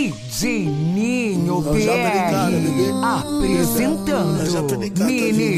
DJ Ninho BR apresentando Mini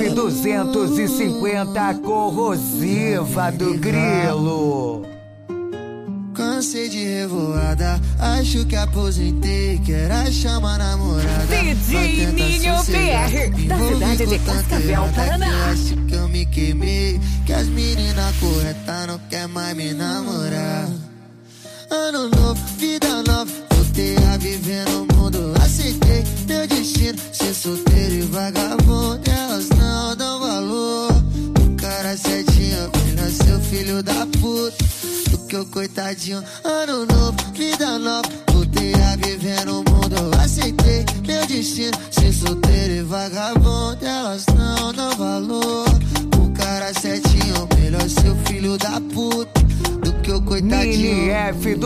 F250 corrosiva do Grilo. Cansei de revoada, acho que aposentei, quero chamar namorada. DJ Ninho BR, da cidade de Cascavel, Paraná. Acho que eu me queimei, que as meninas corretas não quer mais me namorar. Ano novo, vida nova, voltei a viver no mundo. Aceitei meu destino, ser solteiro e vagabundo. Elas não dão valor, o cara certinho, melhor seu filho da puta do que o coitadinho. Ano novo, vida nova, voltei a viver no mundo. Aceitei meu destino, ser solteiro e vagabundo. Elas não dão valor, o cara certinho, melhor seu filho da puta do que o coitadinho. Mini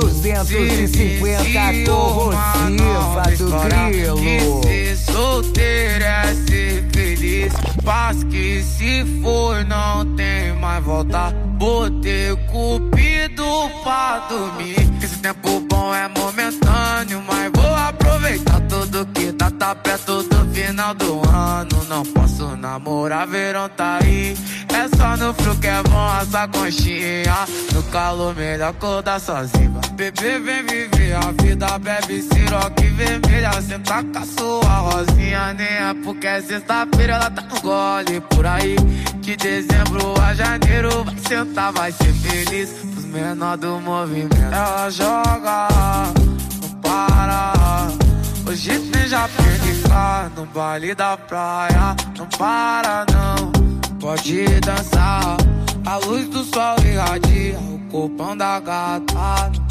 F250 corrosiva do Grilo. Que ser solteiro é ser feliz, mas que se for não tem mais volta. Botei cupido pra dormir. Esse tempo bom é momentâneo, mas vou aproveitar tudo que tá perto do final do ano. Não posso namorar, verão tá aí. É só no frio que é bom essa conchinha. No calor melhor acordar sozinho. Bebê vem viver a vida, bebe siroque vermelha. Senta com a sua rosinha, nem é porque é sexta-feira, ela tá no gole por aí. De dezembro a janeiro vai sentar, vai ser feliz. Os menor do movimento ela joga, não para. Hoje tem já lá no baile da praia. Não para não, pode dançar. A luz do sol irradia o corpão da gata.